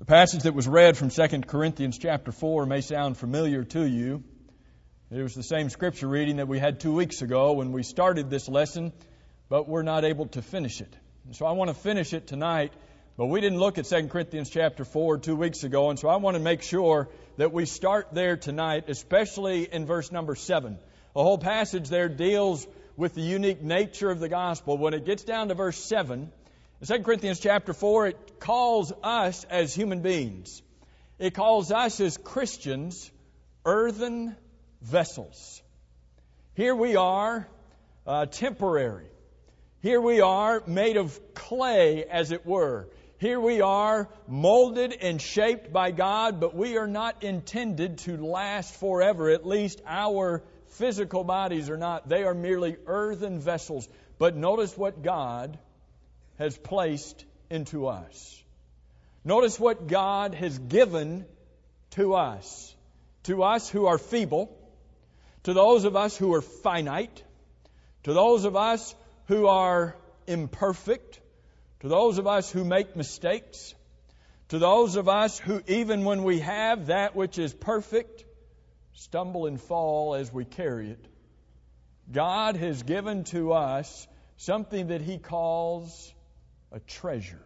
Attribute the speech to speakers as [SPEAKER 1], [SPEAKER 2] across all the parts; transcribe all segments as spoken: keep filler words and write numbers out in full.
[SPEAKER 1] The passage that was read from Second Corinthians chapter four may sound familiar to you. It was the same scripture reading that we had two weeks ago when we started this lesson, but we're not able to finish it. And so I want to finish it tonight, but we didn't look at Second Corinthians chapter four two weeks ago, and so I want to make sure that we start there tonight, especially in verse number seven. The whole passage there deals with the unique nature of the gospel. When it gets down to verse seven, in Second Corinthians chapter four, it calls us as human beings. It calls us as Christians earthen vessels. Here we are, uh, temporary. Here we are made of clay, as it were. Here we are molded and shaped by God, but we are not intended to last forever. At least our physical bodies are not. They are merely earthen vessels. But notice what God has placed into us. Notice what God has given to us. To us who are feeble, to those of us who are finite, to those of us who are imperfect, to those of us who make mistakes, to those of us who, even when we have that which is perfect, stumble and fall as we carry it. God has given to us something that He calls a treasure.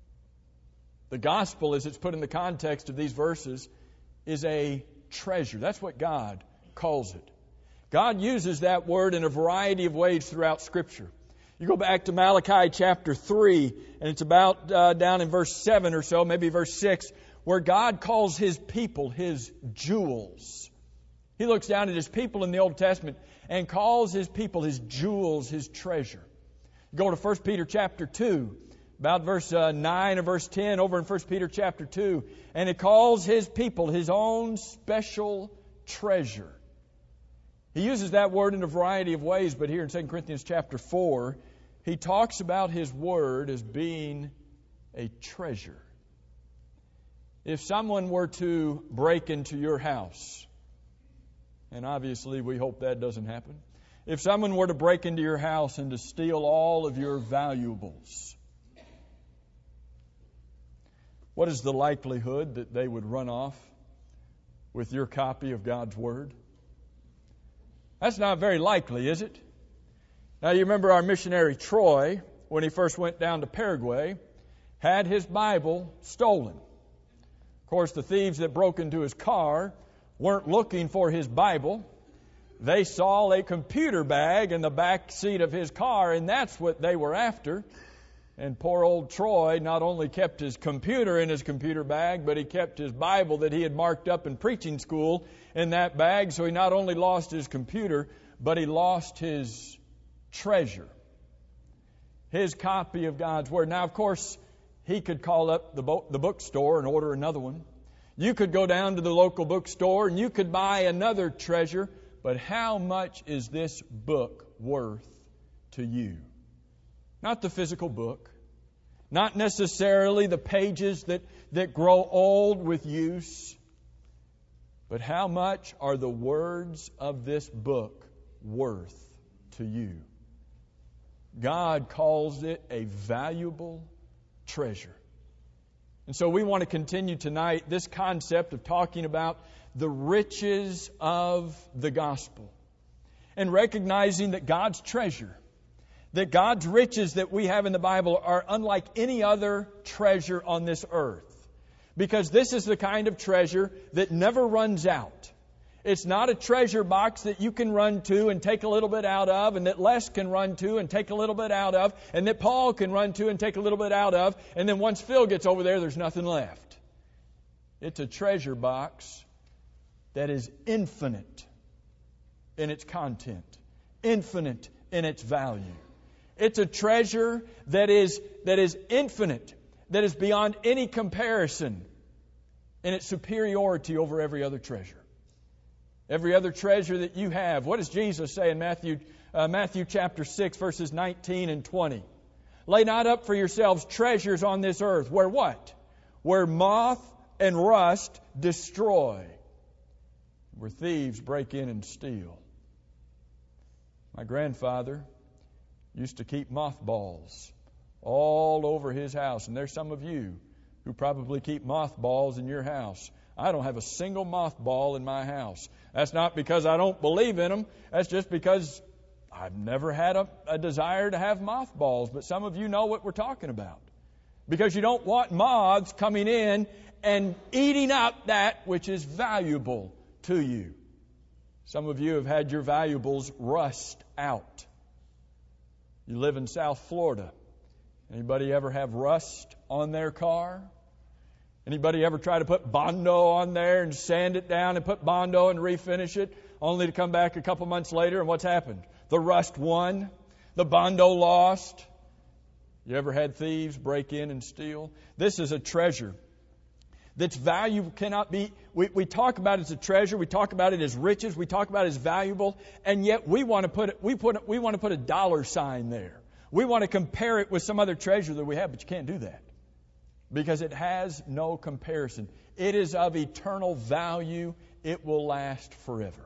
[SPEAKER 1] The gospel, as it's put in the context of these verses, is a treasure. That's what God calls it. God uses that word in a variety of ways throughout Scripture. You go back to Malachi chapter three, and it's about uh, down in verse seven or so, maybe verse six, where God calls His people His jewels. He looks down at His people in the Old Testament and calls His people His jewels, His treasure. Go to First Peter chapter two, about verse uh, nine or verse ten, over in First Peter chapter two, and it calls His people His own special treasure. He uses that word in a variety of ways, but here in Second Corinthians chapter four, he talks about His Word as being a treasure. If someone were to break into your house, and obviously we hope that doesn't happen, if someone were to break into your house and to steal all of your valuables, what is the likelihood that they would run off with your copy of God's Word? That's not very likely, is it? Now, you remember our missionary Troy, when he first went down to Paraguay, had his Bible stolen. Of course, the thieves that broke into his car weren't looking for his Bible. They saw a computer bag in the back seat of his car, and that's what they were after. And poor old Troy not only kept his computer in his computer bag, but he kept his Bible that he had marked up in preaching school in that bag. So he not only lost his computer, but he lost his treasure, his copy of God's Word. Now, of course, he could call up the, bo- the bookstore and order another one. You could go down to the local bookstore and you could buy another treasure. But how much is this book worth to you? Not the physical book, not necessarily the pages that, that grow old with use, but how much are the words of this book worth to you? God calls it a valuable treasure. And so we want to continue tonight this concept of talking about the riches of the gospel and recognizing that God's treasure, that God's riches that we have in the Bible are unlike any other treasure on this earth. Because this is the kind of treasure that never runs out. It's not a treasure box that you can run to and take a little bit out of, and that Les can run to and take a little bit out of, and that Paul can run to and take a little bit out of, and then once Phil gets over there, there's nothing left. It's a treasure box that is infinite in its content, infinite in its value. It's a treasure that is that is infinite, that is beyond any comparison in its superiority over every other treasure. Every other treasure that you have. What does Jesus say in Matthew uh, Matthew chapter six, verses nineteen and twenty? Lay not up for yourselves treasures on this earth, where what? Where moth and rust destroy, where thieves break in and steal. My grandfather used to keep mothballs all over his house. And there's some of you who probably keep mothballs in your house. I don't have a single mothball in my house. That's not because I don't believe in them. That's just because I've never had a, a desire to have mothballs. But some of you know what we're talking about. Because you don't want moths coming in and eating up that which is valuable to you. Some of you have had your valuables rust out. You live in South Florida. Anybody ever have rust on their car? Anybody ever try to put Bondo on there and sand it down and put Bondo and refinish it, only to come back a couple months later and what's happened? The rust won. The Bondo lost. You ever had thieves break in and steal? This is a treasure that's value cannot be. We, we talk about it as a treasure. We talk about it as riches. We talk about it as valuable, and yet we want to put it, we put we want to put a dollar sign there. We want to compare it with some other treasure that we have, but you can't do that because it has no comparison. It is of eternal value. It will last forever.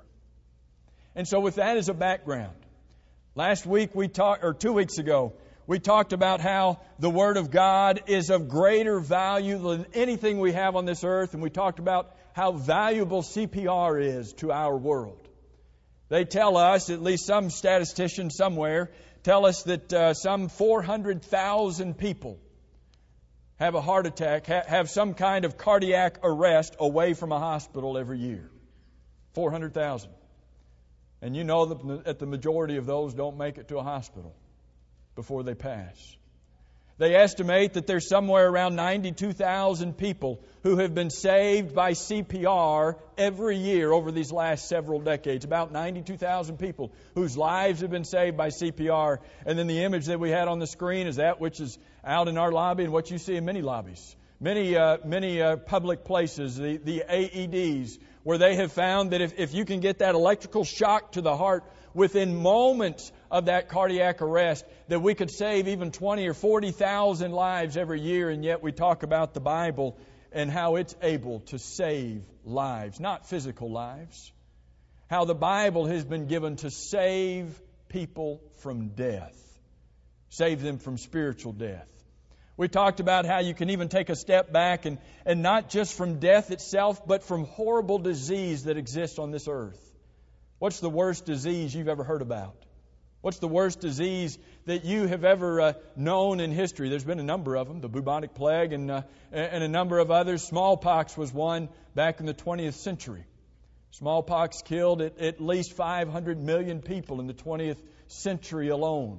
[SPEAKER 1] And so, with that as a background, last week we talked, or two weeks ago. We talked about how the Word of God is of greater value than anything we have on this earth, and we talked about how valuable C P R is to our world. They tell us, at least some statistician somewhere, tell us that uh, some four hundred thousand people have a heart attack, ha- have some kind of cardiac arrest away from a hospital every year. four hundred thousand. And you know that the majority of those don't make it to a hospital before they pass. They estimate that there's somewhere around ninety-two thousand people who have been saved by C P R every year over these last several decades. About ninety-two thousand people whose lives have been saved by C P R. And then the image that we had on the screen is that which is out in our lobby and what you see in many lobbies. Many uh, many uh, public places, the, the A E Ds, where they have found that if, if you can get that electrical shock to the heart within moments of that cardiac arrest, that we could save even twenty or forty thousand lives every year. And yet we talk about the Bible and how it's able to save lives, not physical lives. How the Bible has been given to save people from death, save them from spiritual death. We talked about how you can even take a step back and, and not just from death itself, but from horrible disease that exists on this earth. What's the worst disease you've ever heard about? What's the worst disease that you have ever uh, known in history? There's been a number of them, the bubonic plague and, uh, and a number of others. Smallpox was one back in the twentieth century. Smallpox killed at, at least five hundred million people in the twentieth century alone.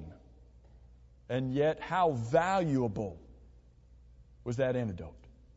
[SPEAKER 1] And yet, how valuable was that antidote?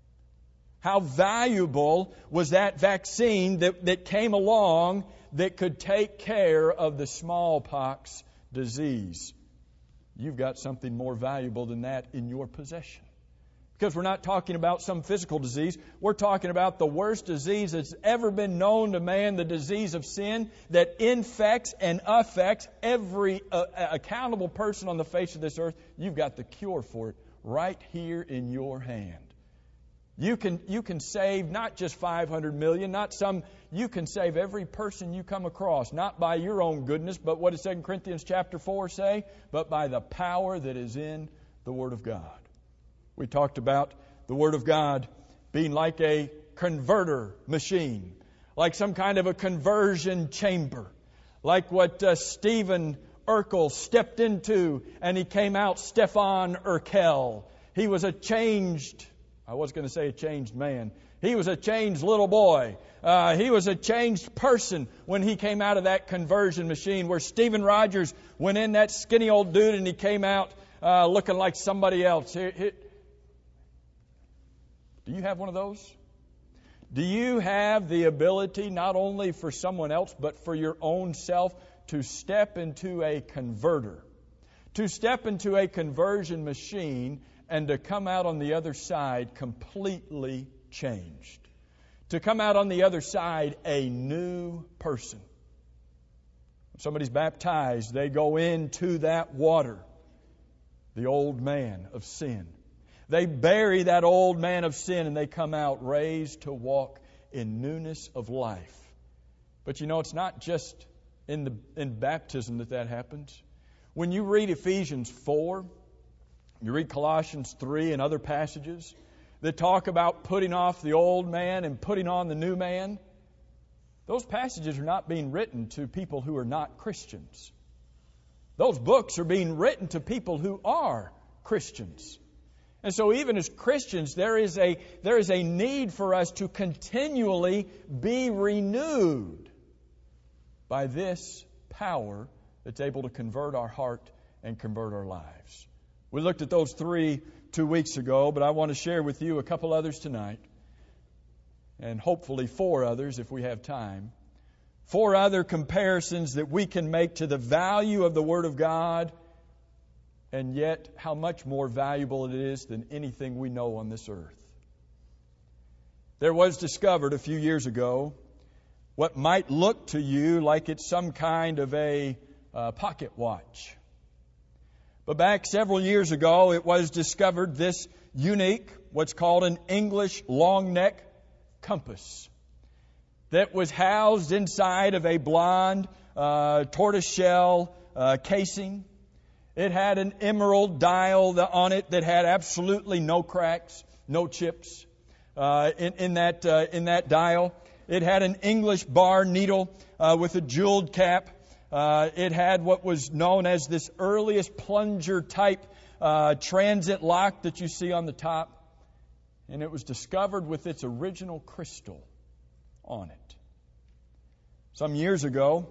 [SPEAKER 1] How valuable was that vaccine that, that came along that could take care of the smallpox disease? You've got something more valuable than that in your possession. Because we're not talking about some physical disease. We're talking about the worst disease that's ever been known to man, the disease of sin that infects and affects every uh, accountable person on the face of this earth. You've got the cure for it right here in your hand. You can you can save not just five hundred million, not some, you can save every person you come across, not by your own goodness, but what does Second Corinthians chapter four say? But by the power that is in the Word of God. We talked about the Word of God being like a converter machine, like some kind of a conversion chamber, like what uh, Stephen Urkel stepped into and he came out Stefan Urkel. He was a changed I was going to say a changed man. He was a changed little boy. Uh, he was a changed person when he came out of that conversion machine, where Stephen Rogers went in, that skinny old dude, and he came out uh, looking like somebody else. Here, here. Do you have one of those? Do you have the ability, not only for someone else, but for your own self, to step into a converter, to step into a conversion machine and to come out on the other side completely changed? To come out on the other side a new person. When somebody's baptized, they go into that water, the old man of sin. They bury that old man of sin and they come out raised to walk in newness of life. But you know, it's not just in the in baptism that that happens. When you read Ephesians four, you read Colossians three and other passages, that talk about putting off the old man and putting on the new man, those passages are not being written to people who are not Christians. Those books are being written to people who are Christians. And so even as Christians, there is a, there is a need for us to continually be renewed by this power that's able to convert our heart and convert our lives. We looked at those three two weeks ago, but I want to share with you a couple others tonight, and hopefully four others if we have time. Four other comparisons that we can make to the value of the Word of God, and yet how much more valuable it is than anything we know on this earth. There was discovered a few years ago what might look to you like it's some kind of a uh, pocket watch. But back several years ago, it was discovered this unique, what's called an English long neck compass that was housed inside of a blonde uh, tortoiseshell uh, casing. It had an emerald dial on it that had absolutely no cracks, no chips uh, in, in that uh, in that dial. It had an English bar needle uh, with a jeweled cap. Uh, it had what was known as this earliest plunger type uh, transit lock that you see on the top. And it was discovered with its original crystal on it. Some years ago,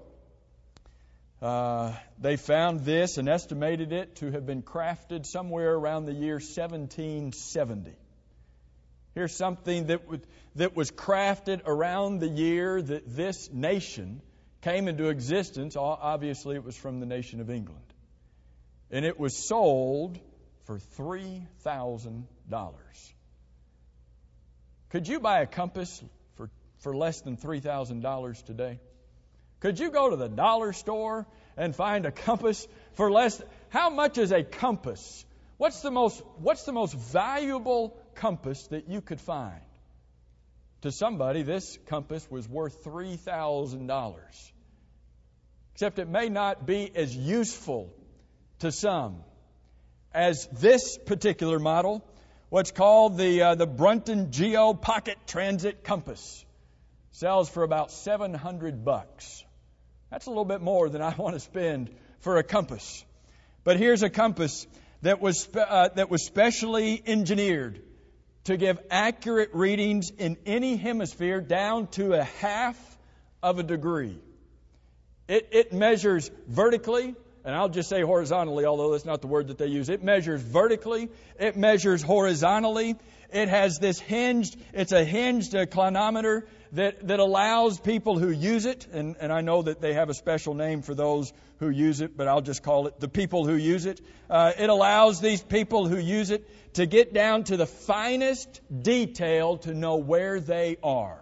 [SPEAKER 1] uh, they found this and estimated it to have been crafted somewhere around the year seventeen seventy. Here's something that, would, that was crafted around the year that this nation came into existence. Obviously, it was from the nation of England. And it was sold for three thousand dollars. Could you buy a compass for, for less than three thousand dollars today? Could you go to the dollar store and find a compass for less? How much is a compass? What's the most, what's the most valuable compass that you could find? To somebody, this compass was worth three thousand dollars. Except it may not be as useful to some as this particular model, what's called the uh, the Brunton Geo Pocket Transit Compass. Sells for about seven hundred bucks. That's a little bit more than I want to spend for a compass. But here's a compass that was spe- uh, that was specially engineered to give accurate readings in any hemisphere down to a half of a degree. It, it measures vertically, and I'll just say horizontally, although that's not the word that they use. It measures vertically. It measures horizontally. It has this hinged, it's a hinged uh, clinometer that, that allows people who use it, and, and I know that they have a special name for those who use it, but I'll just call it the people who use it. Uh, it allows these people who use it to get down to the finest detail to know where they are.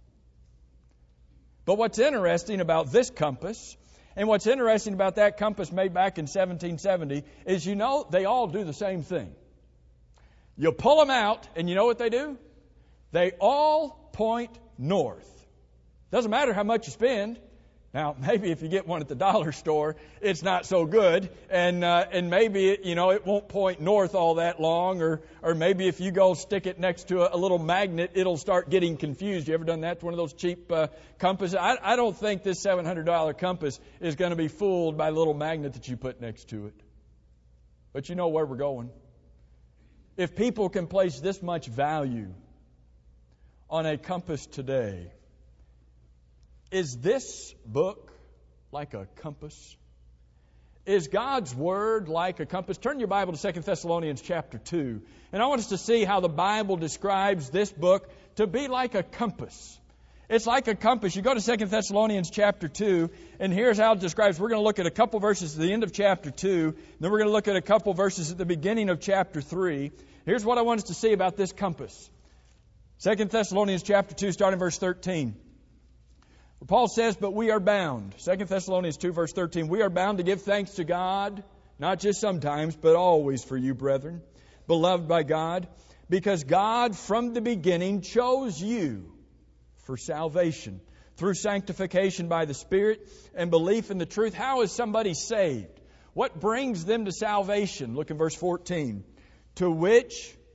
[SPEAKER 1] But what's interesting about this compass, and what's interesting about that compass made back in seventeen seventy, is you know they all do the same thing. You pull them out, and you know what they do? They all point north. Doesn't matter how much you spend. Now, maybe if you get one at the dollar store, it's not so good, and uh, and maybe it, you know it won't point north all that long, or or maybe if you go stick it next to a, a little magnet, it'll start getting confused. You ever done that to one of those cheap uh, compasses? I, I don't think this seven hundred dollars compass is going to be fooled by the little magnet that you put next to it. But you know where we're going. If people can place this much value on a compass today, is this book like a compass? Is God's Word like a compass? Turn your Bible to Second Thessalonians chapter two. And I want us to see how the Bible describes this book to be like a compass. It's like a compass. You go to Second Thessalonians chapter two, and here's how it describes. We're going to look at a couple verses at the end of chapter two, then we're going to look at a couple verses at the beginning of chapter three. Here's what I want us to see about this compass. Second Thessalonians chapter two, starting verse thirteen. Paul says, but we are bound. Second Thessalonians two, verse thirteen. We are bound to give thanks to God, not just sometimes, but always for you, brethren, beloved by God, because God from the beginning chose you for salvation through sanctification by the Spirit and belief in the truth. How is somebody saved? What brings them to salvation? Look in verse fourteen. To which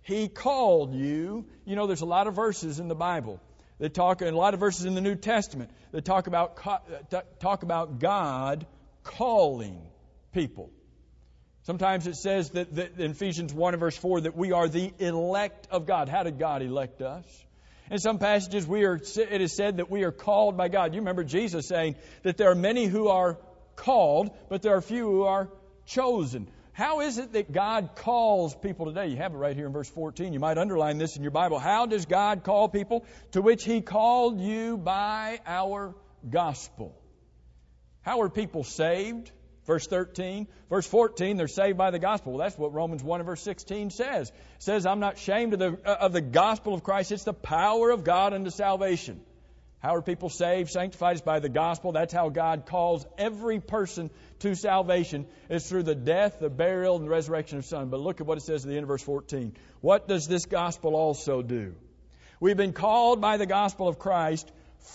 [SPEAKER 1] He called you. You know, there's a lot of verses in the Bible that talk, and a lot of verses in the New Testament that talk about talk about God calling people. Sometimes it says that, that in Ephesians one and verse four that we are the elect of God. How did God elect us? In some passages, we are. It is said that we are called by God. You remember Jesus saying that there are many who are called, but there are few who are chosen. How is it that God calls people today? You have it right here in verse fourteen. You might underline this in your Bible. How does God call people? To which He called you by our gospel. How are people saved? Verse thirteen. Verse fourteen, they're saved by the gospel. Well, that's what Romans one and verse sixteen says. It says, I'm not ashamed of the, of the gospel of Christ. It's the power of God unto salvation. How are people saved, sanctified? It's by the gospel. That's how God calls every person to salvation. It's through the death, the burial, and the resurrection of His Son. But look at what it says at the end of verse fourteen. What does this gospel also do? We've been called by the gospel of Christ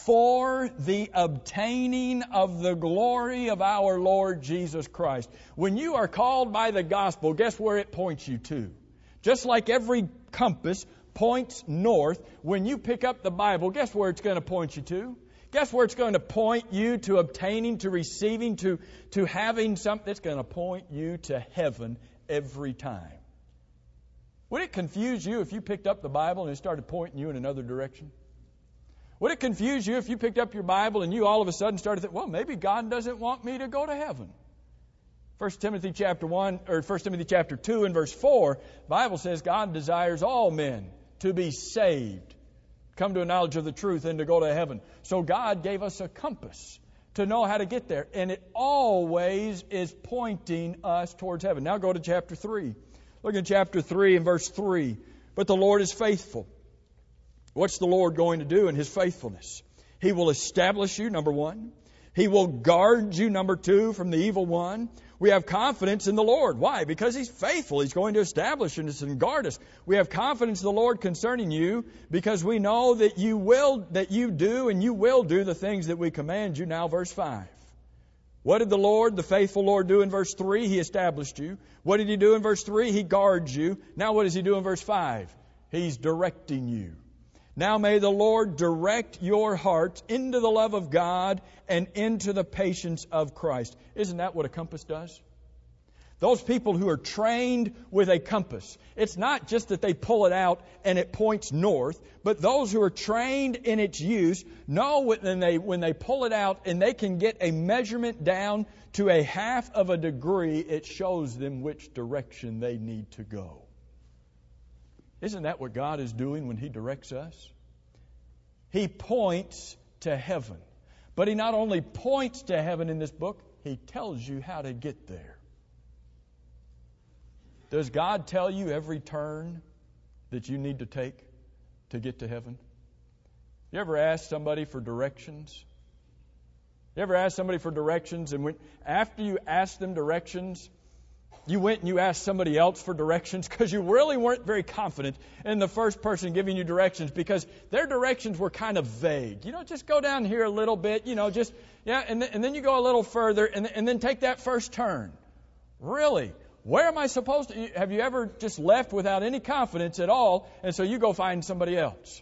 [SPEAKER 1] for the obtaining of the glory of our Lord Jesus Christ. When you are called by the gospel, guess where it points you to? Just like every compass points north, when you pick up the Bible, guess where it's going to point you to? Guess where it's going to point you to obtaining, to receiving, to, to having something that's going to point you to heaven every time. Would it confuse you if you picked up the Bible and it started pointing you in another direction? Would it confuse you if you picked up your Bible and you all of a sudden started thinking, well, maybe God doesn't want me to go to heaven? First Timothy chapter one, or First Timothy chapter two and verse four, the Bible says God desires all men to be saved, come to a knowledge of the truth, and to go to heaven. So God gave us a compass to know how to get there. And it always is pointing us towards heaven. Now go to chapter three. Look at chapter three and verse three. But the Lord is faithful. What's the Lord going to do in His faithfulness? He will establish you, number one. He will guard you, number two, from the evil one. We have confidence in the Lord. Why? Because He's faithful. He's going to establish us and guard us. We have confidence in the Lord concerning you because we know that you will, that you do and you will do the things that we command you. Now, verse five. What did the Lord, the faithful Lord, do in verse three? He established you. What did He do in verse three? He guards you. Now, what does He do in verse five? He's directing you. Now may the Lord direct your hearts into the love of God and into the patience of Christ. Isn't that what a compass does? Those people who are trained with a compass, it's not just that they pull it out and it points north, but those who are trained in its use know when they, when they pull it out and they can get a measurement down to a half of a degree, it shows them which direction they need to go. Isn't that what God is doing when He directs us? He points to heaven. But He not only points to heaven in this book, He tells you how to get there. Does God tell you every turn that you need to take to get to heaven? You ever ask somebody for directions? You ever ask somebody for directions and when, after you ask them directions, you went and you asked somebody else for directions because you really weren't very confident in the first person giving you directions because their directions were kind of vague. You know, just go down here a little bit, you know, just, yeah, and, th- and then you go a little further and, th- and then take that first turn. Really? Where am I supposed to? Have you ever just left without any confidence at all and so you go find somebody else?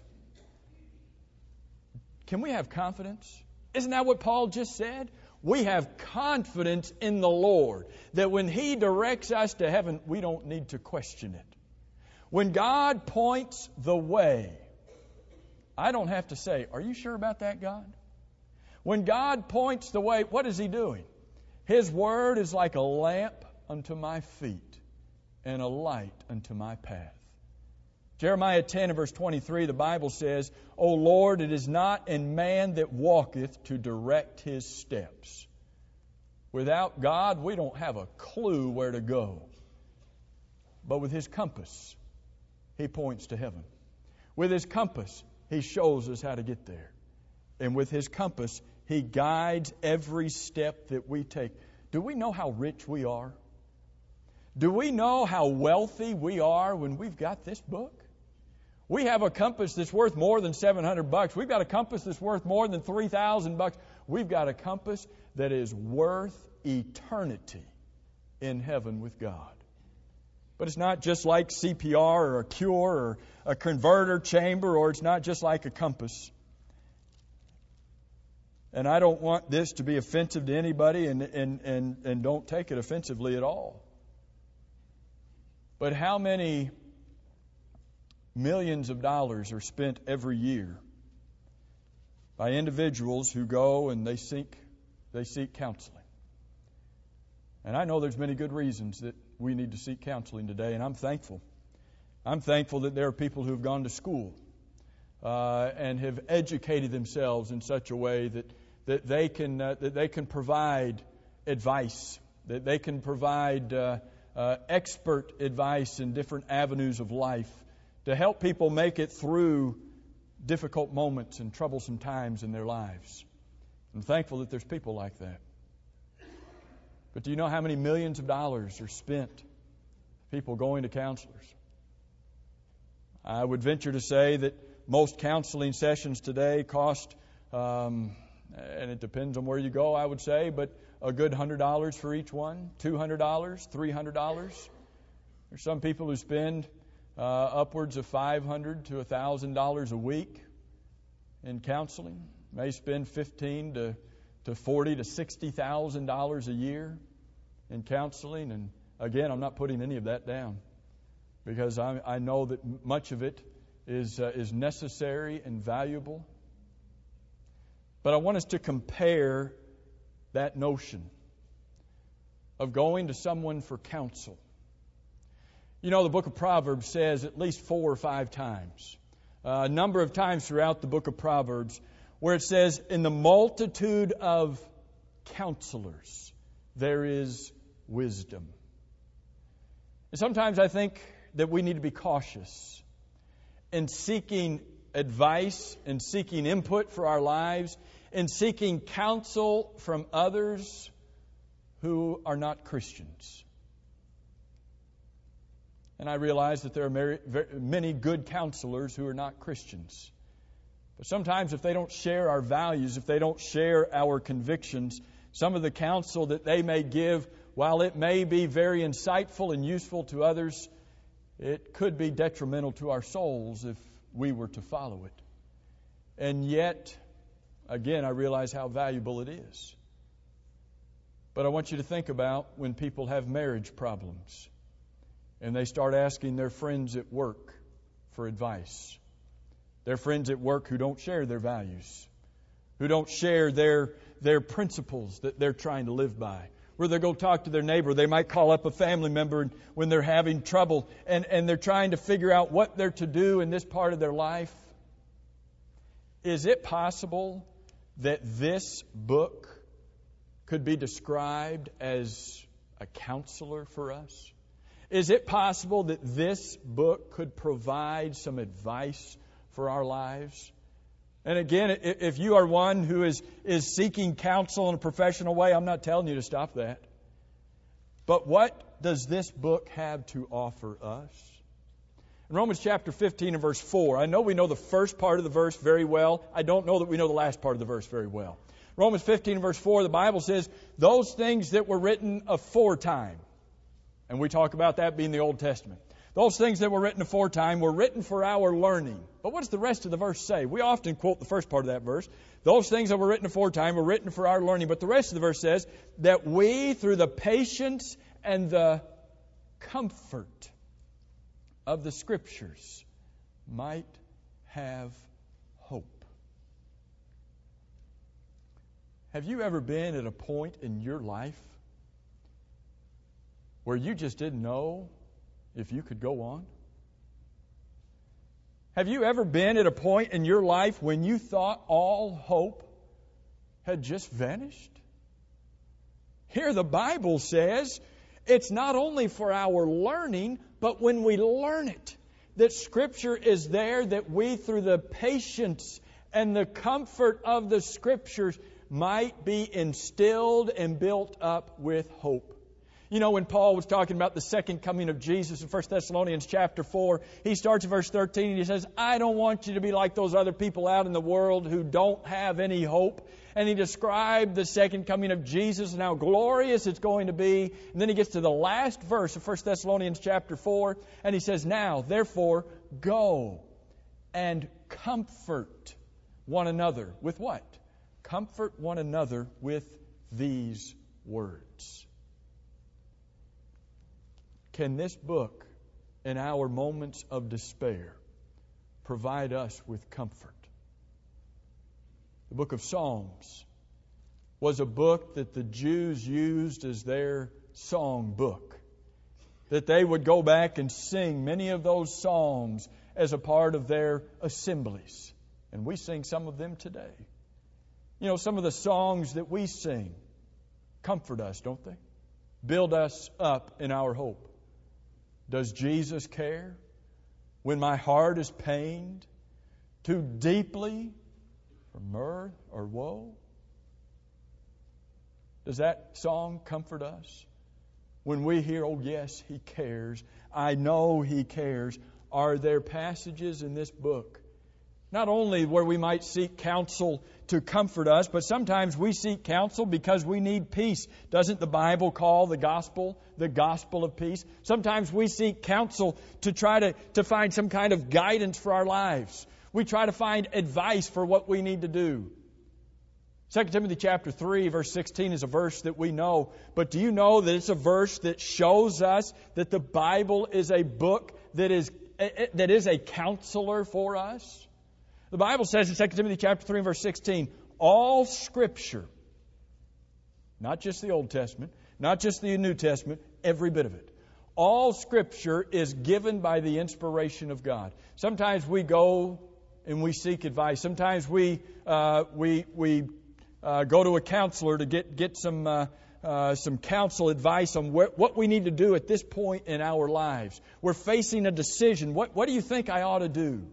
[SPEAKER 1] Can we have confidence? Isn't that what Paul just said? We have confidence in the Lord that when He directs us to heaven, we don't need to question it. When God points the way, I don't have to say, are you sure about that, God? When God points the way, what is He doing? His Word is like a lamp unto my feet and a light unto my path. Jeremiah ten and verse twenty-three, the Bible says, O Lord, it is not in man that walketh to direct his steps. Without God, we don't have a clue where to go. But with His compass, He points to heaven. With His compass, He shows us how to get there. And with His compass, He guides every step that we take. Do we know how rich we are? Do we know how wealthy we are when we've got this book? We have a compass that's worth more than seven hundred bucks. We've got a compass that's worth more than three thousand bucks. We've got a compass that is worth eternity in heaven with God. But it's not just like C P R or a cure or a converter chamber, or it's not just like a compass. And I don't want this to be offensive to anybody, and, and, and, and don't take it offensively at all. But how many millions of dollars are spent every year by individuals who go and they seek they seek counseling? And I know there's many good reasons that we need to seek counseling today, and I'm thankful. I'm thankful that there are people who have gone to school uh, and have educated themselves in such a way that that they can uh, that they can provide advice, that they can provide uh, uh, expert advice in different avenues of life to help people make it through difficult moments and troublesome times in their lives. I'm thankful that there's people like that. But do you know how many millions of dollars are spent people going to counselors? I would venture to say that most counseling sessions today cost, um, and it depends on where you go, I would say, but a good one hundred dollars for each one, two hundred dollars, three hundred dollars. There's some people who spend uh, upwards of five hundred dollars to one thousand dollars a week in counseling. May spend fifteen to to forty to sixty thousand dollars a year in counseling. And again, I'm not putting any of that down, because I, I know that much of it is uh, is necessary and valuable. But I want us to compare that notion of going to someone for counsel. You know, the book of Proverbs says at least four or five times, uh, a number of times throughout the book of Proverbs, where it says, in the multitude of counselors, there is wisdom. And sometimes I think that we need to be cautious in seeking advice, in seeking input for our lives, in seeking counsel from others who are not Christians. And I realize that there are very, very, many good counselors who are not Christians. But sometimes if they don't share our values, if they don't share our convictions, some of the counsel that they may give, while it may be very insightful and useful to others, it could be detrimental to our souls if we were to follow it. And yet, again, I realize how valuable it is. But I want you to think about when people have marriage problems and they start asking their friends at work for advice. Their friends at work who don't share their values, who don't share their, their principles that they're trying to live by. Where they go talk to their neighbor, they might call up a family member when they're having trouble and, and they're trying to figure out what they're to do in this part of their life. Is it possible that this book could be described as a counselor for us? Is it possible that this book could provide some advice for our lives? And again, if you are one who is, is seeking counsel in a professional way, I'm not telling you to stop that. But what does this book have to offer us? In Romans chapter fifteen and verse four, I know we know the first part of the verse very well. I don't know that we know the last part of the verse very well. Romans fifteen and verse four, the Bible says, those things that were written aforetime. And we talk about that being the Old Testament. Those things that were written aforetime were written for our learning. But what does the rest of the verse say? We often quote the first part of that verse. Those things that were written aforetime were written for our learning. But the rest of the verse says that we, through the patience and the comfort of the Scriptures, might have hope. Have you ever been at a point in your life where you just didn't know if you could go on? Have you ever been at a point in your life when you thought all hope had just vanished? Here the Bible says it's not only for our learning, but when we learn it, that Scripture is there, that we, through the patience and the comfort of the Scriptures, might be instilled and built up with hope. You know, when Paul was talking about the second coming of Jesus in First Thessalonians chapter four, he starts at verse thirteen and he says, I don't want you to be like those other people out in the world who don't have any hope. And he described the second coming of Jesus and how glorious it's going to be. And then he gets to the last verse of First Thessalonians chapter four, and he says, now, therefore, go and comfort one another. With what? Comfort one another with these words. Can this book, in our moments of despair, provide us with comfort? The book of Psalms was a book that the Jews used as their song book. That they would go back and sing many of those psalms as a part of their assemblies. And we sing some of them today. You know, some of the songs that we sing comfort us, don't they? Build us up in our hope. Does Jesus care when my heart is pained too deeply for mirth or woe? Does that song comfort us? When we hear, oh yes, He cares. I know He cares. Are there passages in this book, not only where we might seek counsel to comfort us, but sometimes we seek counsel because we need peace. Doesn't the Bible call the gospel the gospel of peace? Sometimes we seek counsel to try to, to find some kind of guidance for our lives. We try to find advice for what we need to do. Second Timothy chapter three, verse sixteen is a verse that we know. But do you know that it's a verse that shows us that the Bible is a book that is, that is a counselor for us? The Bible says in Second Timothy chapter three, verse sixteen, all Scripture, not just the Old Testament, not just the New Testament, every bit of it. All Scripture is given by the inspiration of God. Sometimes we go and we seek advice. Sometimes we uh, we we uh, go to a counselor to get get some uh, uh, some counsel advice on wh- what we need to do at this point in our lives. We're facing a decision. What what do you think I ought to do?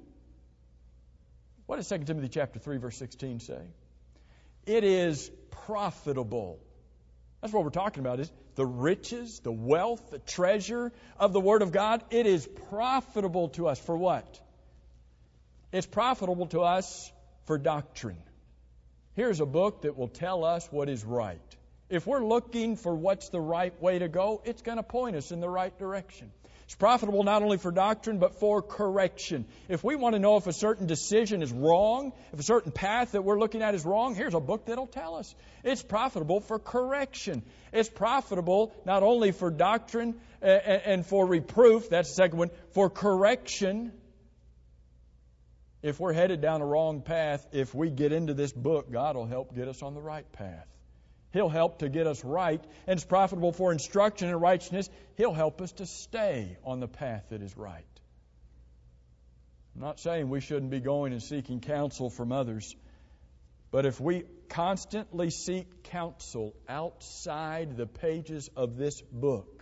[SPEAKER 1] What does Second Timothy chapter three, verse sixteen say? It is profitable. That's what we're talking about, is the riches, the wealth, the treasure of the Word of God. It is profitable to us for what? It's profitable to us for doctrine. Here's a book that will tell us what is right. If we're looking for what's the right way to go, it's going to point us in the right direction. It's profitable not only for doctrine, but for correction. If we want to know if a certain decision is wrong, if a certain path that we're looking at is wrong, here's a book that'll tell us. It's profitable for correction. It's profitable not only for doctrine and for reproof, that's the second one, for correction. If we're headed down a wrong path, if we get into this book, God will help get us on the right path. He'll help to get us right, and it's profitable for instruction in righteousness. He'll help us to stay on the path that is right. I'm not saying we shouldn't be going and seeking counsel from others, but if we constantly seek counsel outside the pages of this book,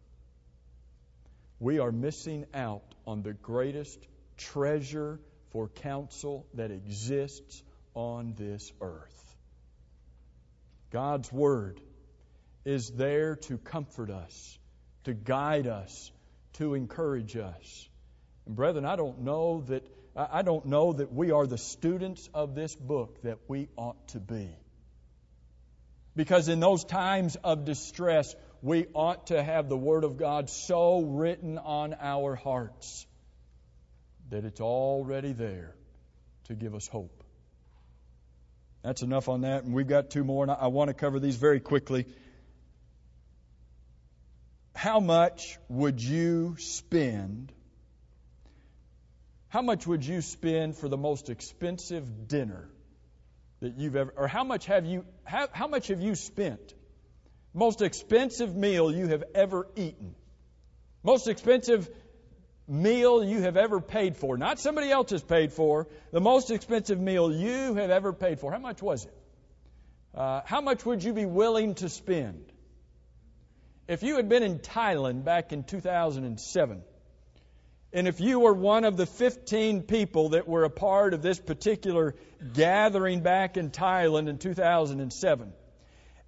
[SPEAKER 1] we are missing out on the greatest treasure for counsel that exists on this earth. God's Word is there to comfort us, to guide us, to encourage us. And brethren, I don't know that I don't know that we are the students of this book that we ought to be. Because in those times of distress, we ought to have the Word of God so written on our hearts that it's already there to give us hope. That's enough on that, and we've got two more, and I want to cover these very quickly. How much would you spend? How much would you spend for the most expensive dinner that you've ever, or how much have you, how, how much have you spent? Most expensive meal you have ever eaten. Most expensive meal you have ever paid for. Not somebody else has paid for. The most expensive meal you have ever paid for. How much was it? Uh, how much would you be willing to spend? If you had been in Thailand back in two thousand seven, and if you were one of the fifteen people that were a part of this particular gathering back in Thailand in two thousand seven,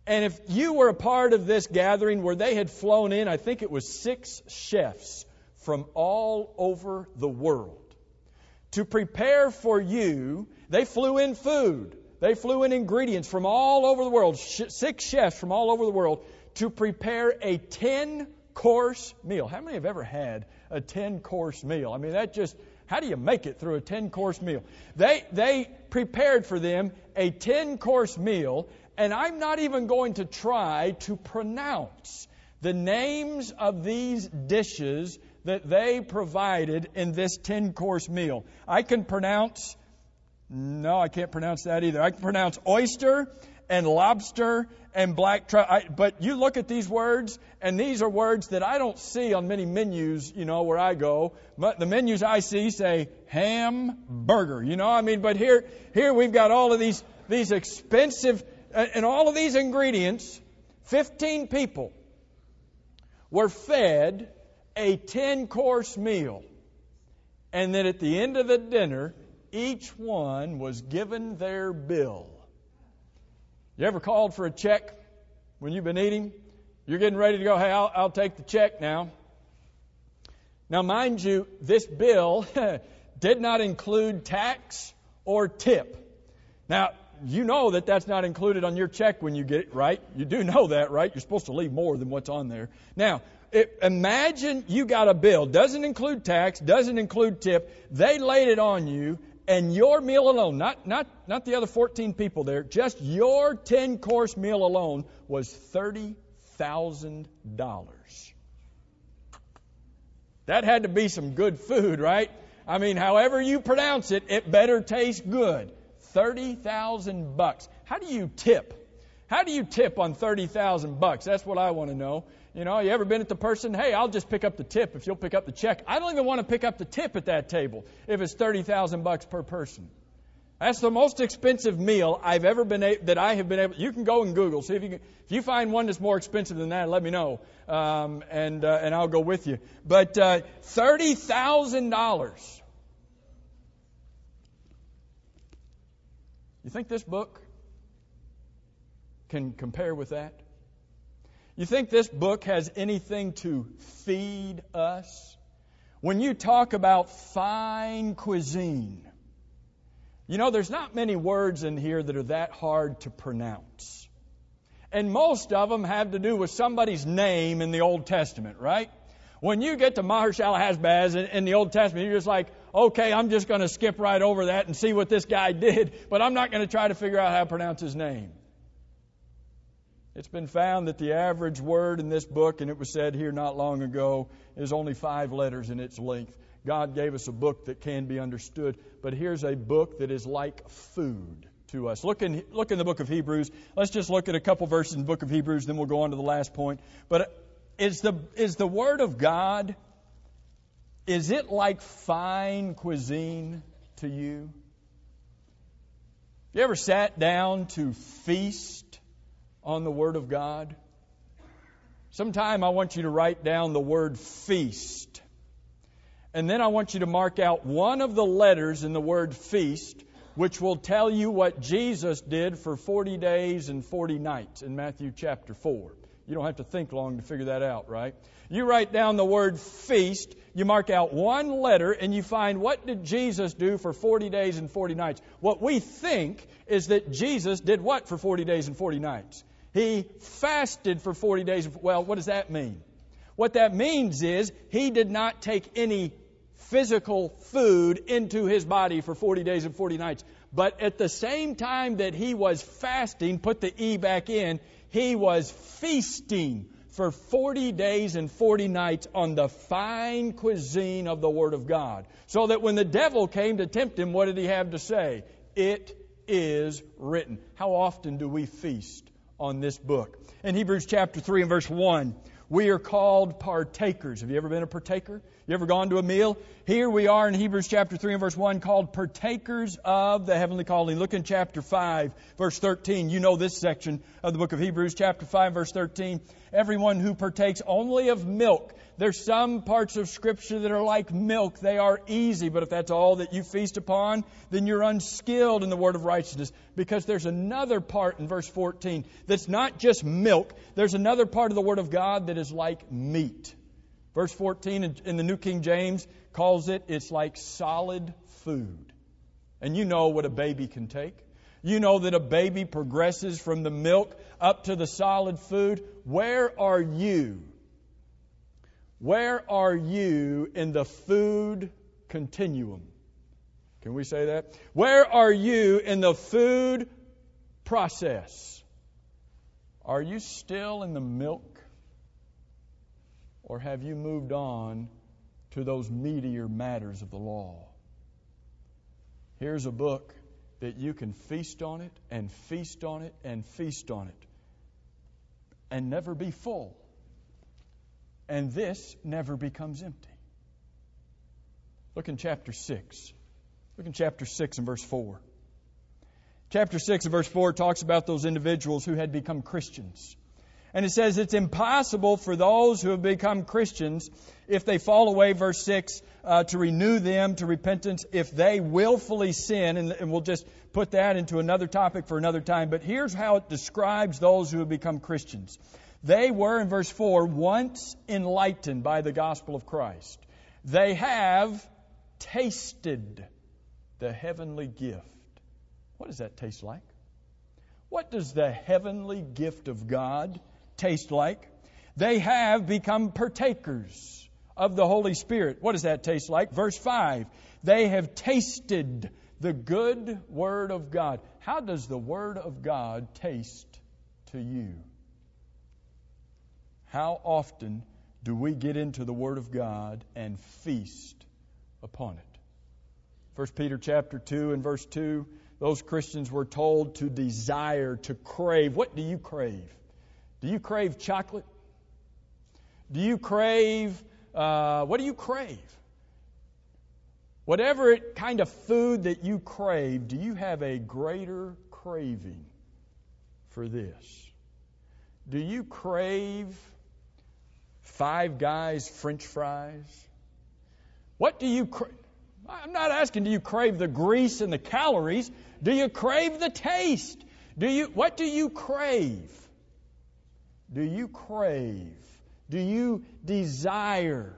[SPEAKER 1] And if you were a part of this gathering where they had flown in, I think it was six chefs from all over the world to prepare for you. They flew in food. They flew in ingredients from all over the world, six chefs from all over the world to prepare a ten-course meal. How many have ever had a ten-course meal? I mean, that just, how do you make it through a ten-course meal? They, they prepared for them a ten-course meal, and I'm not even going to try to pronounce the names of these dishes that they provided in this ten-course meal. I can pronounce, no, I can't pronounce that either. I can pronounce oyster and lobster and black trout. But you look at these words, and these are words that I don't see on many menus, you know, where I go. But the menus I see say hamburger, you know, I mean, but here, here we've got all of these, these expensive, and all of these ingredients. fifteen people were fed a ten-course meal. And then at the end of the dinner, each one was given their bill. You ever called for a check when you've been eating? You're getting ready to go, hey, I'll, I'll take the check now. Now, mind you, this bill did not include tax or tip. Now, you know that that's not included on your check when you get it, right? You do know that, right? You're supposed to leave more than what's on there. Now, it, imagine you got a bill. Doesn't include tax, doesn't include tip. They laid it on you, and your meal alone, not, not, not the other fourteen people there, just your ten-course meal alone was thirty thousand dollars. That had to be some good food, right? I mean, however you pronounce it, it better taste good. thirty thousand bucks. How do you tip? How do you tip on thirty thousand bucks? That's what I want to know. You know, you ever been at the person, hey, I'll just pick up the tip if you'll pick up the check. I don't even want to pick up the tip at that table if it's thirty thousand bucks per person. That's the most expensive meal I've ever been able, that I have been able. You can go and Google. See if you can, if you find one that's more expensive than that, let me know, um, and uh, and I'll go with you. But uh, thirty thousand dollars. You think this book can compare with that? You think this book has anything to feed us? When you talk about fine cuisine, you know, there's not many words in here that are that hard to pronounce. And most of them have to do with somebody's name in the Old Testament, right? When you get to Maher-shalal-hash-baz in, in the Old Testament, you're just like, okay, I'm just going to skip right over that and see what this guy did, but I'm not going to try to figure out how to pronounce his name. It's been found that the average word in this book, and it was said here not long ago, is only five letters in its length. God gave us a book that can be understood, but here's a book that is like food to us. Look in, look in the book of Hebrews. Let's just look at a couple verses in the book of Hebrews, then we'll go on to the last point. But is the, is the Word of God, is it like fine cuisine to you? You ever sat down to feast on the Word of God? Sometime I want you to write down the word feast. And then I want you to mark out one of the letters in the word feast, which will tell you what Jesus did for forty days and forty nights in Matthew chapter four. You don't have to think long to figure that out, right? You write down the word feast, you mark out one letter, and you find what did Jesus do for forty days and forty nights. What we think is that Jesus did what for forty days and forty nights? He fasted for forty days. Well, what does that mean? What that means is he did not take any physical food into his body for forty days and forty nights. But at the same time that he was fasting, put the E back in, he was feasting for forty days and forty nights on the fine cuisine of the Word of God. So that when the devil came to tempt him, what did he have to say? It is written. How often do we feast on this book? In Hebrews chapter three and verse one, we are called partakers. Have you ever been a partaker? You ever gone to a meal? Here we are in Hebrews chapter three and verse one, called partakers of the heavenly calling. Look in chapter five, verse thirteen. You know this section of the book of Hebrews, chapter five, verse thirteen. Everyone who partakes only of milk There's some parts of Scripture that are like milk. They are easy, but if that's all that you feast upon, then you're unskilled in the word of righteousness. Because there's another part in verse fourteen that's not just milk. There's another part of the word of God that is like meat. Verse fourteen in the New King James calls it, it's like solid food. And you know what a baby can take. You know that a baby progresses from the milk up to the solid food. Where are you? Where are you in the food continuum? Can we say that? Where are you in the food process? Are you still in the milk? Or have you moved on to those meatier matters of the law? Here's a book that you can feast on it and feast on it and feast on it and never be full. And this never becomes empty. Look in chapter six. Look in chapter six and verse four. Chapter six and verse four talks about those individuals who had become Christians. And it says it's impossible for those who have become Christians, if they fall away, verse six, uh, to renew them to repentance if they willfully sin. And, and we'll just put that into another topic for another time. But here's how it describes those who have become Christians. They were, in verse four, once enlightened by the gospel of Christ. They have tasted the heavenly gift. What does that taste like? What does the heavenly gift of God taste like? They have become partakers of the Holy Spirit. What does that taste like? Verse five, they have tasted the good Word of God. How does the Word of God taste to you? How often do we get into the Word of God and feast upon it? First Peter chapter two and verse two, those Christians were told to desire, to crave. What do you crave? Do you crave chocolate? Do you crave, uh, what do you crave? Whatever it, kind of food that you crave, do you have a greater craving for this? Do you crave Five Guys French fries? What do you crave? I'm not asking, do you crave the grease and the calories? Do you crave the taste? Do you? What do you crave? Do you crave? Do you desire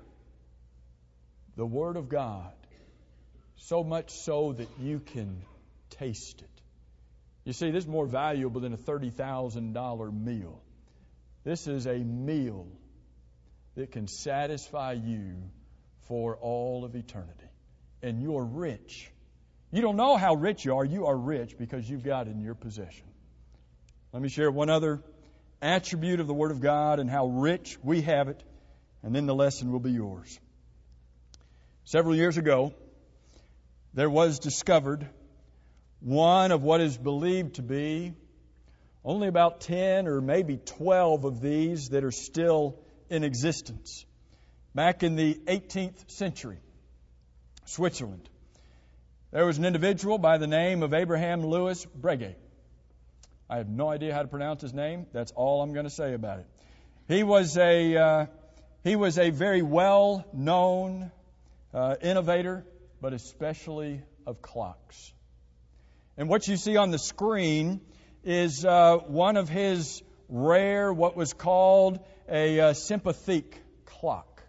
[SPEAKER 1] the Word of God so much so that you can taste it? You see, this is more valuable than a thirty thousand dollars meal. This is a meal that can satisfy you for all of eternity. And you're rich. You don't know how rich you are. You are rich because you've got it in your possession. Let me share one other attribute of the Word of God and how rich we have it, and then the lesson will be yours. Several years ago, there was discovered one of what is believed to be only about ten or maybe twelve of these that are still in existence. Back in the eighteenth century, Switzerland, there was an individual by the name of Abraham Louis Breguet. I have no idea how to pronounce his name. That's all I'm going to say about it. He was a uh, he was a very well-known uh, innovator, but especially of clocks. And what you see on the screen is uh, one of his rare, what was called a uh, sympathique clock.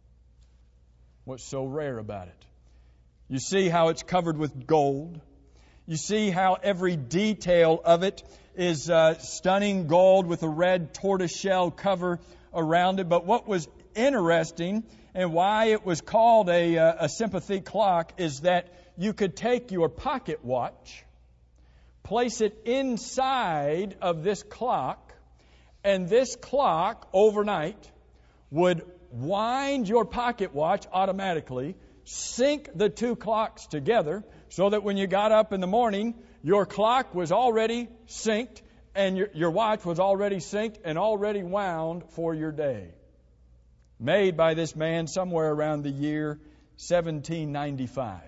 [SPEAKER 1] What's so rare about it? You see how it's covered with gold. You see how every detail of it is uh, stunning gold with a red tortoiseshell cover around it. But what was interesting and why it was called a, uh, a sympathique clock is that you could take your pocket watch, place it inside of this clock, and this clock overnight would wind your pocket watch automatically, sync the two clocks together so that when you got up in the morning, your clock was already synced and your, your watch was already synced and already wound for your day. Made by this man somewhere around the year seventeen ninety-five.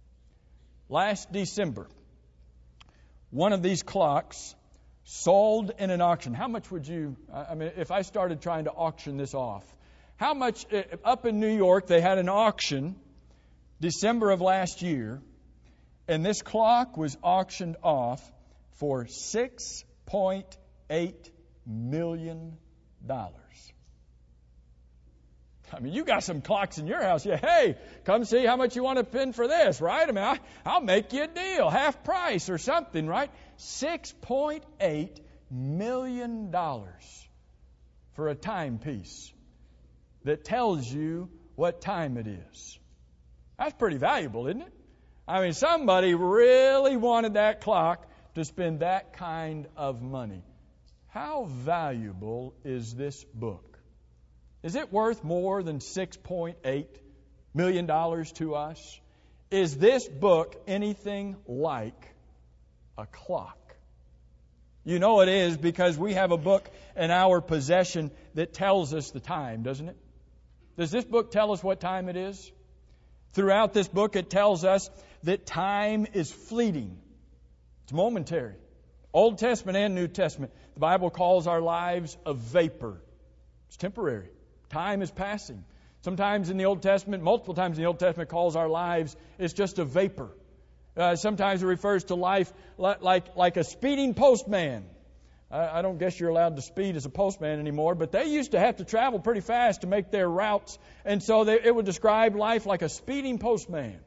[SPEAKER 1] Last December, one of these clocks sold in an auction. How much would you, I mean, if I started trying to auction this off, How much, uh, up in New York, they had an auction December of last year, and this clock was auctioned off for six point eight million dollars. I mean, you got some clocks in your house. Yeah, hey, come see how much you want to pin for this, right? I mean, I, I'll make you a deal, half price or something, right? six point eight million dollars for a timepiece that tells you what time it is. That's pretty valuable, isn't it? I mean, somebody really wanted that clock to spend that kind of money. How valuable is this book? Is it worth more than six point eight million dollars to us? Is this book anything like a clock? You know it is, because we have a book in our possession that tells us the time, doesn't it? Does this book tell us what time it is? Throughout this book, it tells us that time is fleeting. It's momentary. Old Testament and New Testament. The Bible calls our lives a vapor. It's temporary. Time is passing. Sometimes in the Old Testament, multiple times in the Old Testament, calls our lives, it's just a vapor. Uh, sometimes it refers to life like, like, like a speeding postman. I, I don't guess you're allowed to speed as a postman anymore, but they used to have to travel pretty fast to make their routes, and so they, it would describe life like a speeding postman.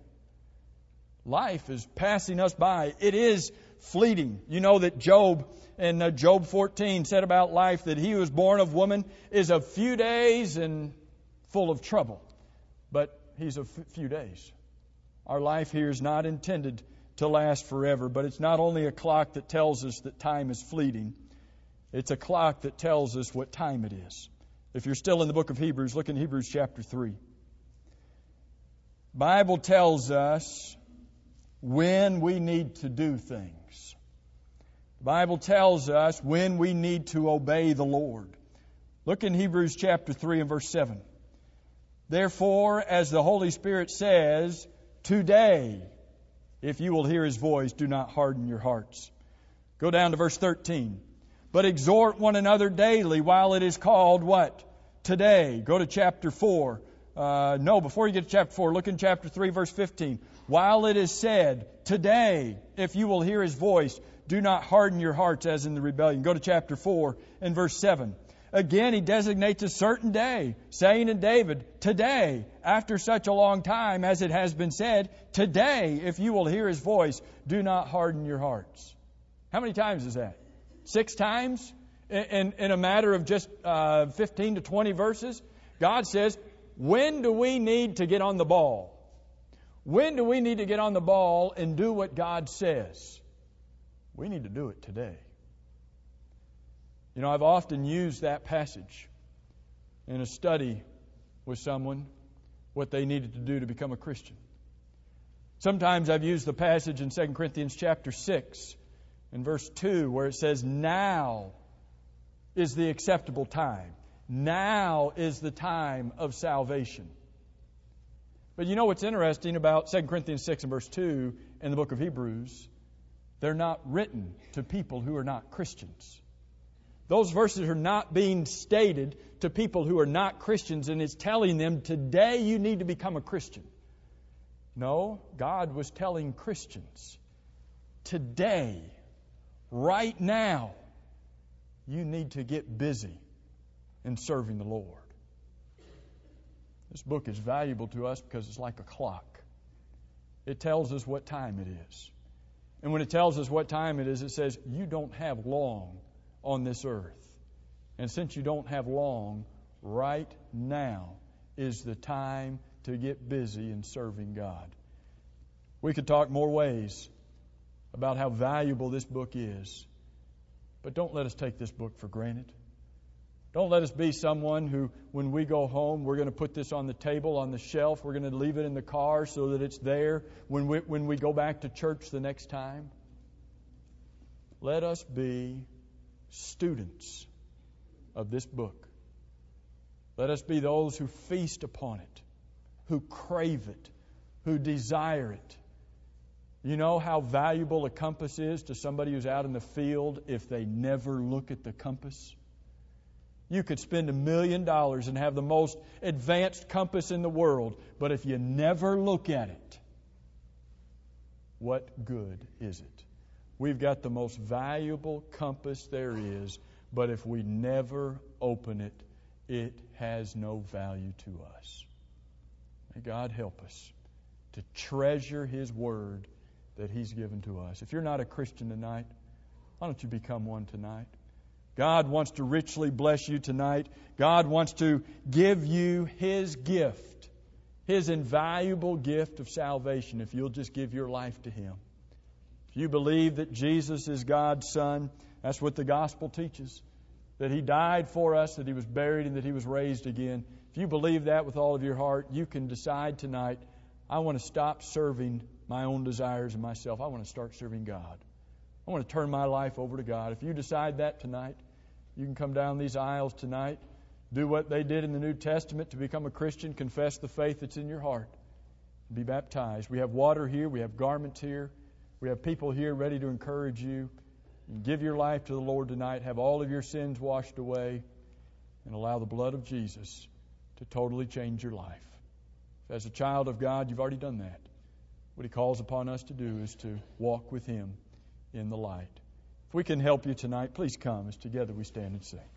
[SPEAKER 1] Life is passing us by. It is fleeting. You know that Job in uh, Job fourteen said about life that he who was born of woman is a few days and full of trouble. But he's a f- few days. Our life here is not intended to last forever, but it's not only a clock that tells us that time is fleeting. It's a clock that tells us what time it is. If you're still in the book of Hebrews, look in Hebrews chapter three. The Bible tells us when we need to do things. The Bible tells us when we need to obey the Lord. Look in Hebrews chapter three and verse seven. Therefore, as the Holy Spirit says, today, if you will hear His voice, do not harden your hearts. Go down to verse thirteen. But exhort one another daily while it is called what? Today. Go to chapter four. Uh, no, before you get to chapter four, look in chapter three, verse fifteen. While it is said, today, if you will hear His voice, do not harden your hearts as in the rebellion. Go to chapter four and verse seven. Again, He designates a certain day, saying in David, today, after such a long time as it has been said, today, if you will hear His voice, do not harden your hearts. How many times is that? Six times in, in, in a matter of just uh, fifteen to twenty verses? God says, when do we need to get on the ball? When do we need to get on the ball and do what God says? We need to do it today. You know, I've often used that passage in a study with someone, what they needed to do to become a Christian. Sometimes I've used the passage in Second Corinthians chapter six in verse two where it says, now is the acceptable time. Now is the time of salvation. But you know what's interesting about Second Corinthians six and verse two in the book of Hebrews? They're not written to people who are not Christians. Those verses are not being stated to people who are not Christians, and it's telling them, today you need to become a Christian. No, God was telling Christians, today, right now, you need to get busy in serving the Lord. This book is valuable to us because it's like a clock. It tells us what time it is. And when it tells us what time it is, it says, you don't have long on this earth. And since you don't have long, right now is the time to get busy in serving God. We could talk more ways about how valuable this book is. But don't let us take this book for granted. Don't let us be someone who, when we go home, we're going to put this on the table, on the shelf. We're going to leave it in the car so that it's there when we, when we go back to church the next time. Let us be students of this book. Let us be those who feast upon it, who crave it, who desire it. You know how valuable a compass is to somebody who's out in the field if they never look at the compass? You could spend a million dollars and have the most advanced compass in the world, but if you never look at it, what good is it? We've got the most valuable compass there is, but if we never open it, it has no value to us. May God help us to treasure His Word that He's given to us. If you're not a Christian tonight, why don't you become one tonight? God wants to richly bless you tonight. God wants to give you His gift, His invaluable gift of salvation, if you'll just give your life to Him. If you believe that Jesus is God's Son, that's what the gospel teaches, that He died for us, that He was buried, and that He was raised again. If you believe that with all of your heart, you can decide tonight, I want to stop serving my own desires and myself. I want to start serving God. I want to turn my life over to God. If you decide that tonight, you can come down these aisles tonight, do what they did in the New Testament to become a Christian, confess the faith that's in your heart, and be baptized. We have water here. We have garments here. We have people here ready to encourage you. You can give your life to the Lord tonight, have all of your sins washed away, and allow the blood of Jesus to totally change your life. As a child of God, you've already done that. What He calls upon us to do is to walk with Him in the light. If we can help you tonight, please come as together we stand and sing.